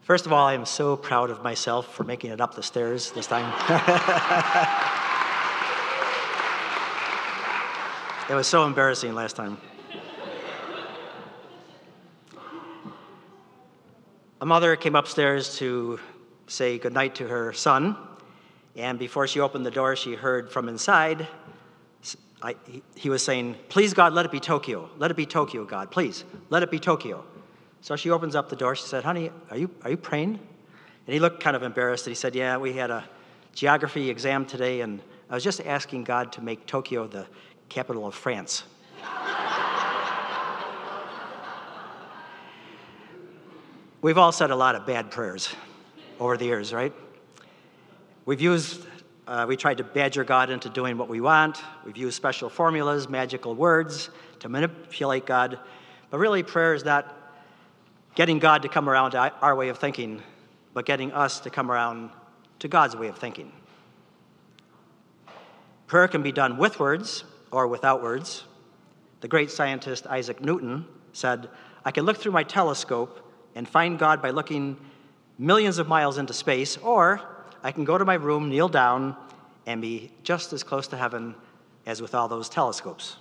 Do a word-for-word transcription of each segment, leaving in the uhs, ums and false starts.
First of all, I am so proud of myself for making it up the stairs this time. It was so embarrassing last time. A mother came upstairs to say goodnight to her son, and before she opened the door, she heard from inside, I, he, he was saying, "Please, God, let it be Tokyo. Let it be Tokyo, God. Please, let it be Tokyo." So she opens up the door. She said, "Honey, are you are you praying?" And he looked kind of embarrassed. And he said, "Yeah, we had a geography exam today, and I was just asking God to make Tokyo the capital of France." We've all said a lot of bad prayers over the years, right? We've used, uh, we tried to badger God into doing what we want. We've used special formulas, magical words to manipulate God. But really, prayer is not getting God to come around to our way of thinking, but getting us to come around to God's way of thinking. Prayer can be done with words or without words. The great scientist Isaac Newton said, "I can look through my telescope and find God by looking millions of miles into space, or I can go to my room, kneel down, and be just as close to heaven as with all those telescopes."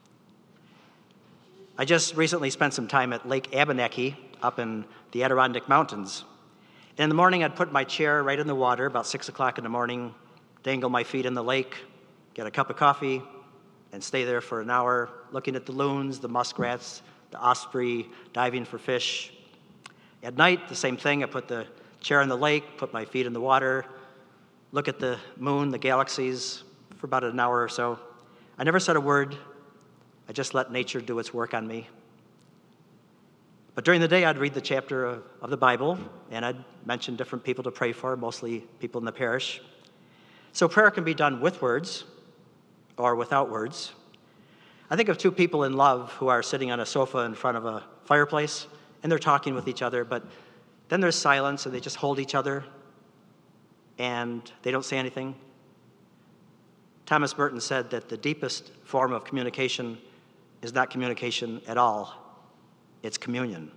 I just recently spent some time at Lake Abenaki up in the Adirondack Mountains. And in the morning, I'd put my chair right in the water about six o'clock in the morning, dangle my feet in the lake, get a cup of coffee, and stay there for an hour looking at the loons, the muskrats, the osprey, diving for fish. At night, the same thing. I put the chair in the lake, put my feet in the water, look at the moon, the galaxies for about an hour or so. I never said a word. I just let nature do its work on me. But during the day, I'd read the chapter of, of the Bible, and I'd mention different people to pray for, mostly people in the parish. So prayer can be done with words or without words. I think of two people in love who are sitting on a sofa in front of a fireplace, and they're talking with each other, but then there's silence, and they just hold each other, and they don't say anything. Thomas Merton said that the deepest form of communication is not communication at all. It's communion.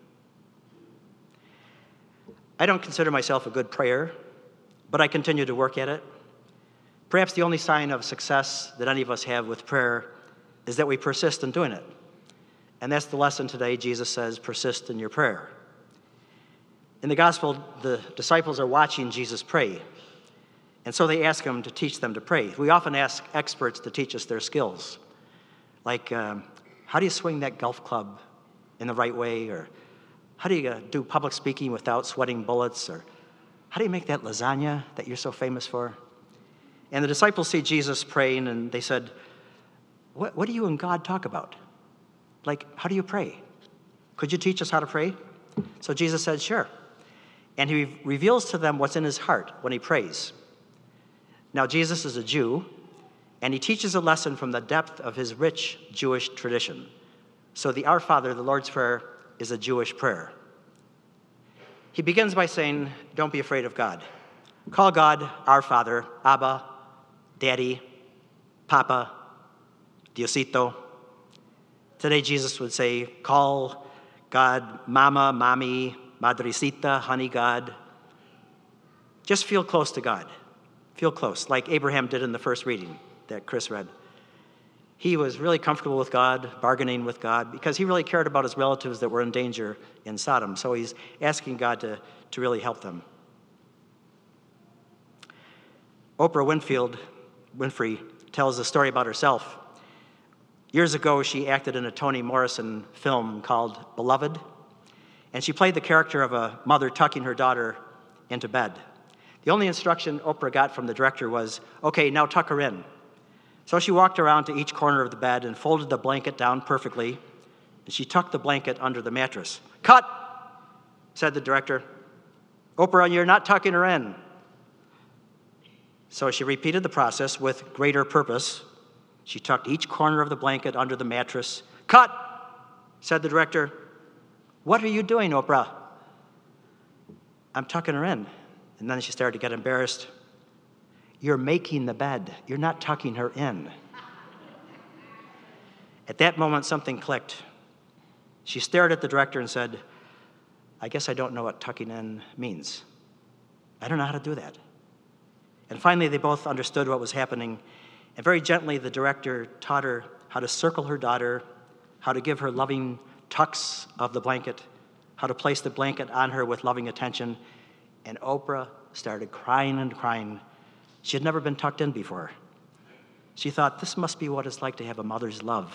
I don't consider myself a good prayer, but I continue to work at it. Perhaps the only sign of success that any of us have with prayer is that we persist in doing it. And that's the lesson today. Jesus says, persist in your prayer. In the gospel, the disciples are watching Jesus pray. And so they ask him to teach them to pray. We often ask experts to teach us their skills. Like, um, how do you swing that golf club in the right way? Or how do you uh, do public speaking without sweating bullets? Or how do you make that lasagna that you're so famous for? And the disciples see Jesus praying, and they said, what, what do you and God talk about? Like, how do you pray? Could you teach us how to pray? So Jesus said, sure. And he reveals to them what's in his heart when he prays. Now, Jesus is a Jew, and he teaches a lesson from the depth of his rich Jewish tradition. So the Our Father, the Lord's Prayer, is a Jewish prayer. He begins by saying, don't be afraid of God. Call God our Father, Abba, Daddy, Papa, Diosito. Today, Jesus would say, call God Mama, Mommy, Madrecita, Honey God. Just feel close to God. Feel close, like Abraham did in the first reading that Chris read. He was really comfortable with God, bargaining with God, because he really cared about his relatives that were in danger in Sodom. So he's asking God to, to really help them. Oprah Winfield, Winfrey tells a story about herself. Years ago, she acted in a Toni Morrison film called Beloved, and she played the character of a mother tucking her daughter into bed. The only instruction Oprah got from the director was, okay, now tuck her in. So she walked around to each corner of the bed and folded the blanket down perfectly, and she tucked the blanket under the mattress. Cut, said the director. Oprah, you're not tucking her in. So she repeated the process with greater purpose. She tucked each corner of the blanket under the mattress. Cut, said the director. What are you doing, Oprah? I'm tucking her in. And then she started to get embarrassed. You're making the bed. You're not tucking her in. At that moment, something clicked. She stared at the director and said, I guess I don't know what tucking in means. I don't know how to do that. And finally, they both understood what was happening, and very gently, the director taught her how to circle her daughter, how to give her loving tucks of the blanket, how to place the blanket on her with loving attention, and Oprah started crying and crying. She had never been tucked in before. She thought, this must be what it's like to have a mother's love.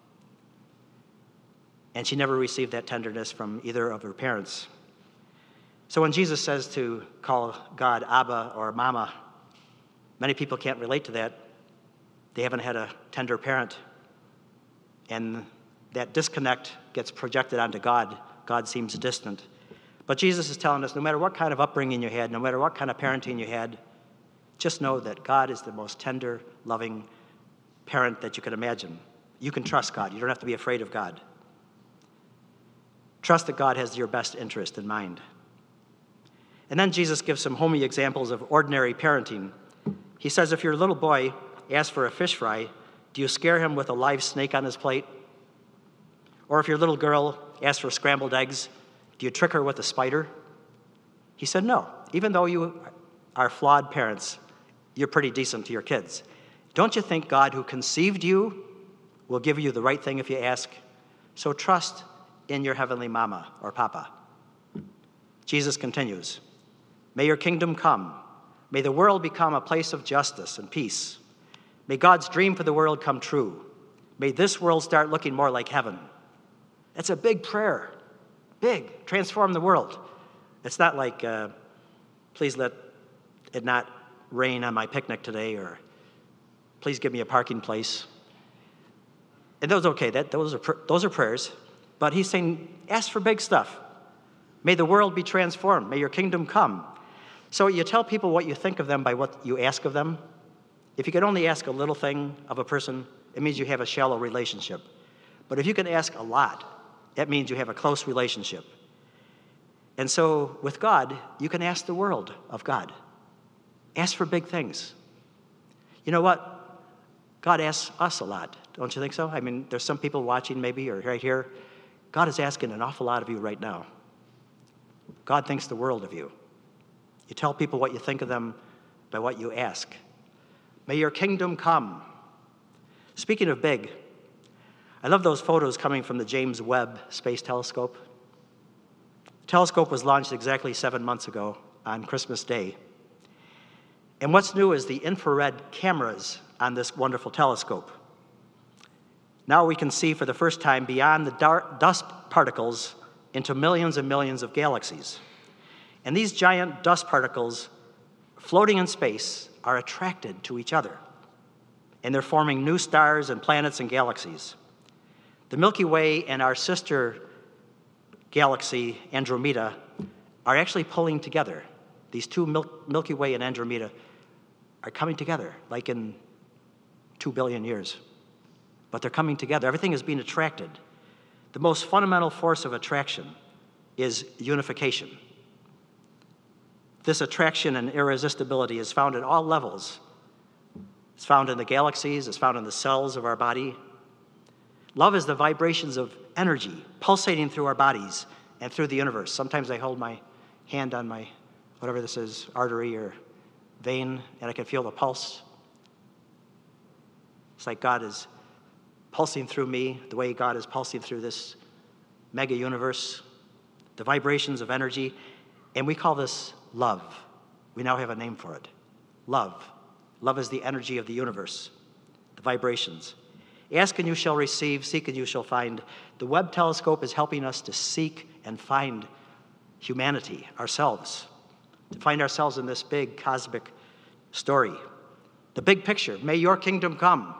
And she never received that tenderness from either of her parents. So when Jesus says to call God Abba or Mama, many people can't relate to that. They haven't had a tender parent. And that disconnect gets projected onto God. God seems distant. But Jesus is telling us, no matter what kind of upbringing you had, no matter what kind of parenting you had, just know that God is the most tender, loving parent that you can imagine. You can trust God. You don't have to be afraid of God. Trust that God has your best interest in mind. And then Jesus gives some homey examples of ordinary parenting. He says, if your little boy asks for a fish fry, do you scare him with a live snake on his plate? Or if your little girl asks for scrambled eggs, do you trick her with a spider? He said, no. Even though you are flawed parents, you're pretty decent to your kids. Don't you think God, who conceived you, will give you the right thing if you ask? So trust in your heavenly mama or papa. Jesus continues, may your kingdom come. May the world become a place of justice and peace. May God's dream for the world come true. May this world start looking more like heaven. That's a big prayer. Big. Transform the world. It's not like, uh, please let it not rain on my picnic today, or please give me a parking place. And those okay. That those are pr- those are prayers. But he's saying, ask for big stuff. May the world be transformed. May your kingdom come. So you tell people what you think of them by what you ask of them. If you can only ask a little thing of a person, it means you have a shallow relationship. But if you can ask a lot, that means you have a close relationship. And so with God, you can ask the world of God. Ask for big things. You know what? God asks us a lot. Don't you think so? I mean, there's some people watching maybe or right here. God is asking an awful lot of you right now. God thinks the world of you. You tell people what you think of them by what you ask. May your kingdom come. Speaking of big, I love those photos coming from the James Webb Space Telescope. The telescope was launched exactly seven months ago on Christmas Day. And what's new is the infrared cameras on this wonderful telescope. Now we can see for the first time beyond the dark dust particles into millions and millions of galaxies. And these giant dust particles floating in space are attracted to each other. And they're forming new stars and planets and galaxies. The Milky Way and our sister galaxy, Andromeda, are actually pulling together. These two Mil- Milky Way and Andromeda are coming together, like in two billion years. But they're coming together. Everything is being attracted. The most fundamental force of attraction is unification. This attraction and irresistibility is found at all levels. It's found in the galaxies, it's found in the cells of our body. Love is the vibrations of energy pulsating through our bodies and through the universe. Sometimes I hold my hand on my, whatever this is, artery or vein, and I can feel the pulse. It's like God is pulsing through me, the way God is pulsing through this mega universe, the vibrations of energy, and we call this love. We now have a name for it. Love. Love is the energy of the universe, the vibrations. Ask and you shall receive, seek and you shall find. The Webb telescope is helping us to seek and find humanity, ourselves, to find ourselves in this big cosmic story. The big picture, may your kingdom come.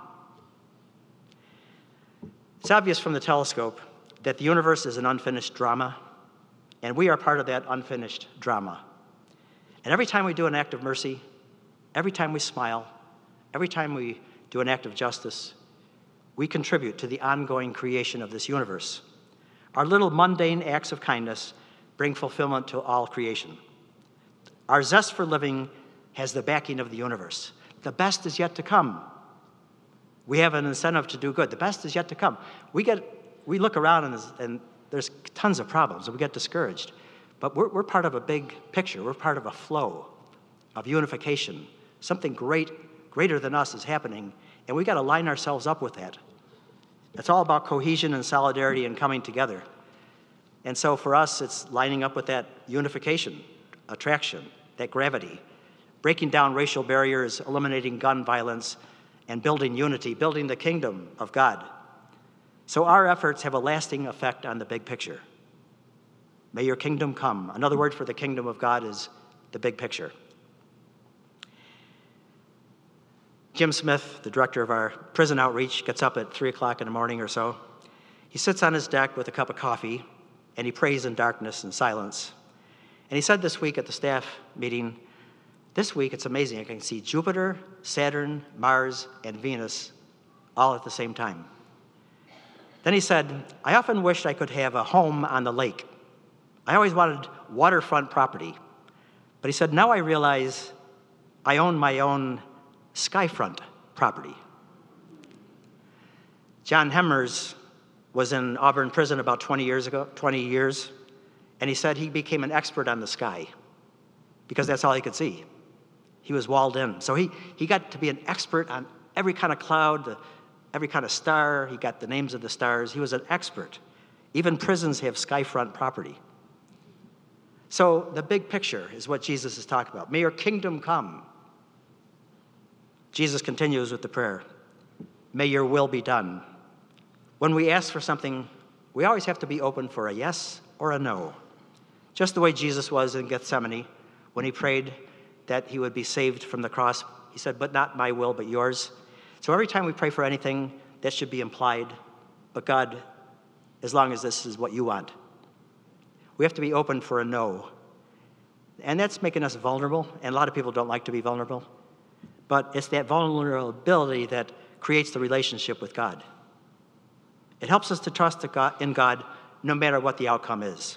It's obvious from the telescope that the universe is an unfinished drama, and we are part of that unfinished drama. And every time we do an act of mercy, every time we smile, every time we do an act of justice, we contribute to the ongoing creation of this universe. Our little mundane acts of kindness bring fulfillment to all creation. Our zest for living has the backing of the universe. The best is yet to come. We have an incentive to do good. The best is yet to come. We get, we look around and there's, and there's tons of problems, and we get discouraged. But we're, we're part of a big picture. We're part of a flow of unification. Something great, greater than us is happening, and we got to line ourselves up with that. It's all about cohesion and solidarity and coming together. And so for us, it's lining up with that unification, attraction, that gravity, breaking down racial barriers, eliminating gun violence, and building unity, building the kingdom of God. So our efforts have a lasting effect on the big picture. May your kingdom come. Another word for the kingdom of God is the big picture. Jim Smith, the director of our prison outreach, gets up at three o'clock in the morning or so. He sits on his deck with a cup of coffee, and he prays in darkness and silence. And he said this week at the staff meeting, this week it's amazing. I can see Jupiter, Saturn, Mars, and Venus all at the same time. Then he said, I often wished I could have a home on the lake. I always wanted waterfront property. But he said, now I realize I own my own skyfront property. John Hemmers was in Auburn prison about twenty years ago, twenty years, and he said he became an expert on the sky because that's all he could see. He was walled in. So he, he got to be an expert on every kind of cloud, the, every kind of star. He got the names of the stars. He was an expert. Even prisons have skyfront property. So the big picture is what Jesus is talking about. May your kingdom come. Jesus continues with the prayer. May your will be done. When we ask for something, we always have to be open for a yes or a no. Just the way Jesus was in Gethsemane when he prayed that he would be saved from the cross. He said, but not my will, but yours. So every time we pray for anything, that should be implied. But God, as long as this is what you want. We have to be open for a no. And that's making us vulnerable, and a lot of people don't like to be vulnerable. But it's that vulnerability that creates the relationship with God. It helps us to trust in God no matter what the outcome is.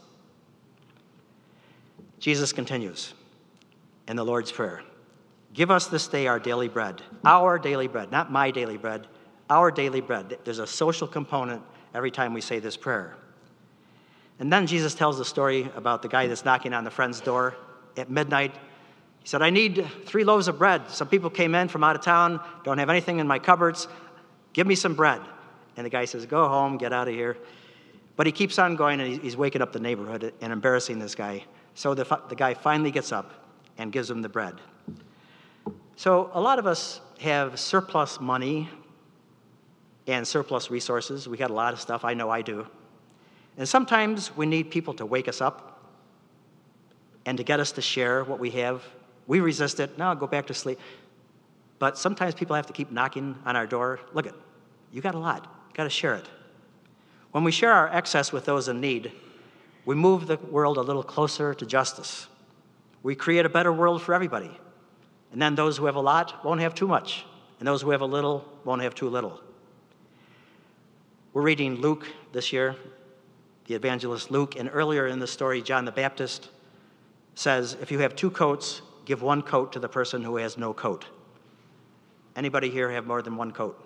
Jesus continues in the Lord's Prayer. Give us this day our daily bread. Our daily bread, not my daily bread, our daily bread. There's a social component every time we say this prayer. And then Jesus tells the story about the guy that's knocking on the friend's door at midnight. He said, I need three loaves of bread. Some people came in from out of town, don't have anything in my cupboards. Give me some bread. And the guy says, go home, get out of here. But he keeps on going, and he's waking up the neighborhood and embarrassing this guy. So the, the guy finally gets up and gives him the bread. So a lot of us have surplus money and surplus resources. We got a lot of stuff. I know I do. And sometimes we need people to wake us up and to get us to share what we have. We resist it. No, go back to sleep. But sometimes people have to keep knocking on our door. Look, it, you got a lot. You got to share it. When we share our excess with those in need, we move the world a little closer to justice. We create a better world for everybody. And then those who have a lot won't have too much. And those who have a little won't have too little. We're reading Luke this year, the evangelist Luke, and earlier in the story, John the Baptist says, if you have two coats, give one coat to the person who has no coat. Anybody here have more than one coat?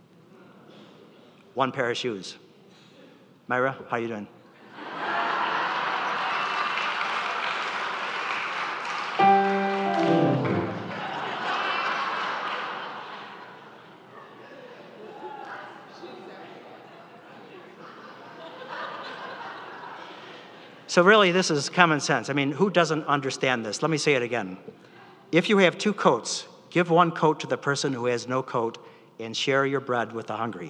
One pair of shoes. Myra, how you doing? So really, this is common sense. I mean, who doesn't understand this? Let me say it again. If you have two coats, give one coat to the person who has no coat and share your bread with the hungry.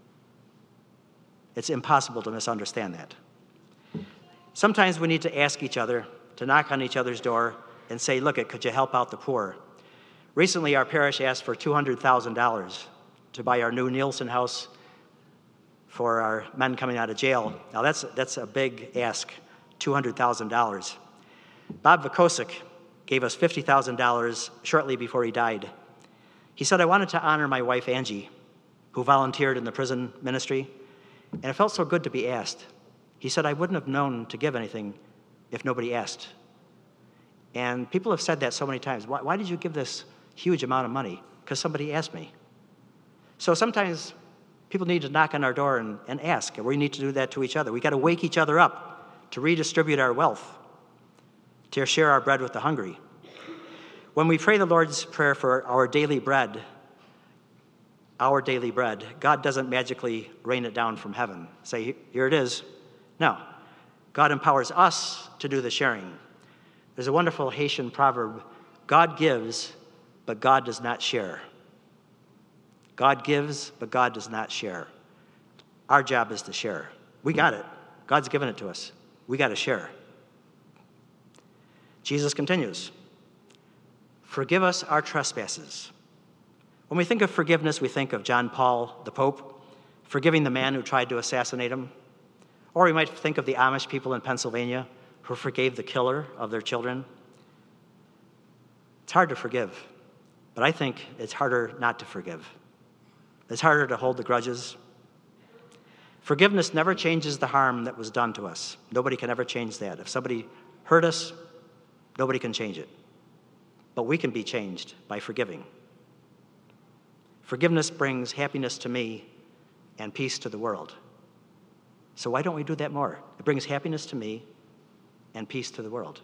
It's impossible to misunderstand that. Sometimes we need to ask each other, to knock on each other's door and say, look, could you help out the poor? Recently, our parish asked for two hundred thousand dollars to buy our new Nielsen house for our men coming out of jail. Now, that's, that's a big ask. two hundred thousand dollars. Bob Vikosik gave us fifty thousand dollars shortly before he died. He said, I wanted to honor my wife, Angie, who volunteered in the prison ministry, and it felt so good to be asked. He said, I wouldn't have known to give anything if nobody asked. And people have said that so many times. Why, why did you give this huge amount of money? Because somebody asked me. So sometimes people need to knock on our door and, and ask, and we need to do that to each other. We got to wake each other up to redistribute our wealth. to share our bread with the hungry. When we pray the Lord's Prayer for our daily bread, our daily bread, God doesn't magically rain it down from heaven. Say, here it is. No. God empowers us to do the sharing. There's a wonderful Haitian proverb, God gives, but God does not share. God gives, but God does not share. Our job is to share. We got it. God's given it to us. We got to share. Jesus continues, forgive us our trespasses. When we think of forgiveness, we think of John Paul, the Pope, forgiving the man who tried to assassinate him. Or we might think of the Amish people in Pennsylvania who forgave the killer of their children. It's hard to forgive, but I think it's harder not to forgive. It's harder to hold the grudges. Forgiveness never changes the harm that was done to us. Nobody can ever change that. If somebody hurt us, nobody can change it. But we can be changed by forgiving. Forgiveness brings happiness to me and peace to the world. So why don't we do that more? It brings happiness to me and peace to the world.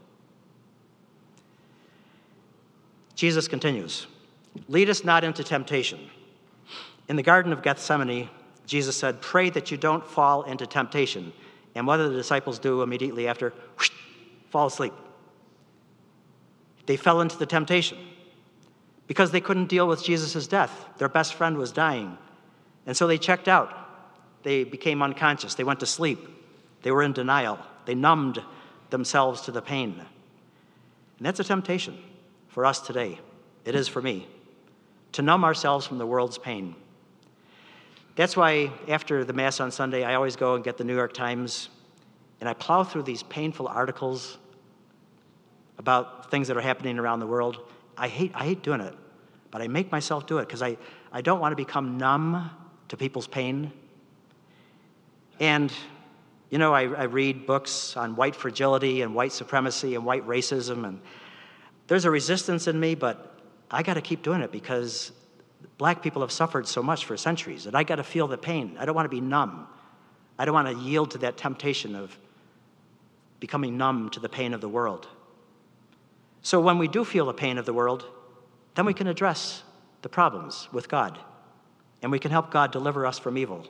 Jesus continues, lead us not into temptation. In the Garden of Gethsemane, Jesus said, pray that you don't fall into temptation. And what do the disciples do immediately after? Whoosh, fall asleep. They fell into the temptation because they couldn't deal with Jesus' death. Their best friend was dying. And so they checked out. They became unconscious. They went to sleep. They were in denial. They numbed themselves to the pain. And that's a temptation for us today. It is for me, to numb ourselves from the world's pain. That's why after the Mass on Sunday, I always go and get the New York Times, and I plow through these painful articles about things that are happening around the world. I hate, I hate doing it, but I make myself do it because I, I don't want to become numb to people's pain. And, you know, I, I read books on white fragility and white supremacy and white racism, and there's a resistance in me, but I got to keep doing it because black people have suffered so much for centuries, and I got to feel the pain. I don't want to be numb. I don't want to yield to that temptation of becoming numb to the pain of the world. So when we do feel the pain of the world, then we can address the problems with God, and we can help God deliver us from evil.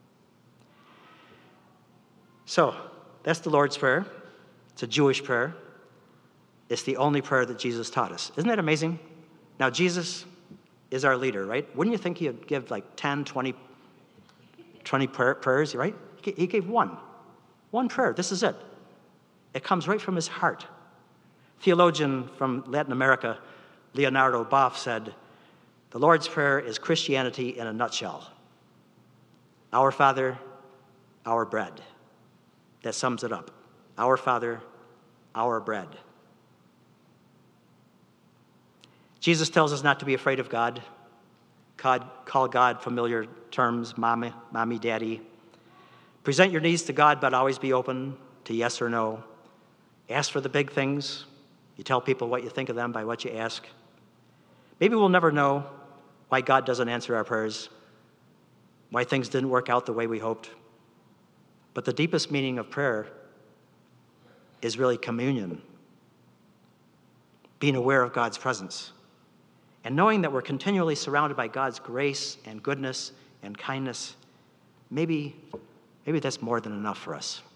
So that's the Lord's Prayer. It's a Jewish prayer. It's the only prayer that Jesus taught us. Isn't that amazing? Now, Jesus is our leader, right? Wouldn't you think he would give like ten, twenty, twenty prayer, prayers, right? He gave one. One prayer. This is it. It comes right from his heart. Theologian from Latin America, Leonardo Boff, said, the Lord's Prayer is Christianity in a nutshell. Our Father, our bread. That sums it up. Our Father, our bread. Jesus tells us not to be afraid of God. God call God familiar terms, mommy, mommy, daddy. Present your needs to God, but always be open to yes or no. Ask for the big things. You tell people what you think of them by what you ask. Maybe we'll never know why God doesn't answer our prayers, why things didn't work out the way we hoped. But the deepest meaning of prayer is really communion, being aware of God's presence, and knowing that we're continually surrounded by God's grace and goodness and kindness. Maybe, maybe that's more than enough for us.